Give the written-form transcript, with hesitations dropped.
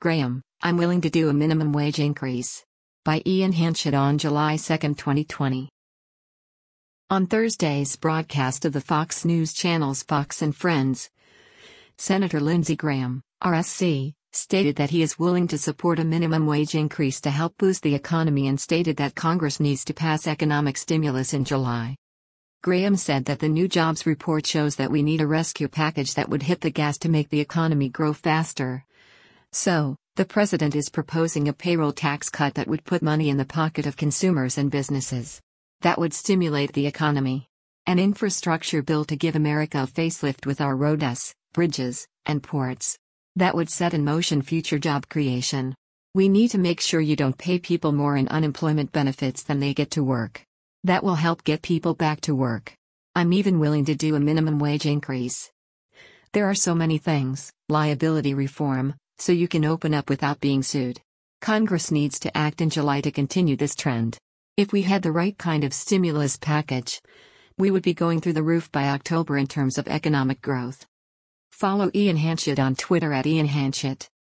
Graham, I'm willing to do a minimum wage increase. By Ian Hanchett on July 2, 2020. On Thursday's broadcast of the Fox News channel's Fox and Friends, Senator Lindsey Graham, RSC, stated that he is willing to support a minimum wage increase to help boost the economy and stated that Congress needs to pass economic stimulus in July. Graham said that the new jobs report shows that we need a rescue package that would hit the gas to make the economy grow faster. So, the president is proposing a payroll tax cut that would put money in the pocket of consumers and businesses. That would stimulate the economy. An infrastructure bill to give America a facelift with our roads, bridges, and ports. That would set in motion future job creation. We need to make sure you don't pay people more in unemployment benefits than they get to work. That will help get people back to work. I'm even willing to do a minimum wage increase. There are so many things, liability reform, so you can open up without being sued. Congress needs to act in July to continue this trend. If we had the right kind of stimulus package, we would be going through the roof by October in terms of economic growth. Follow Ian Hanchett on Twitter @IanHanchett.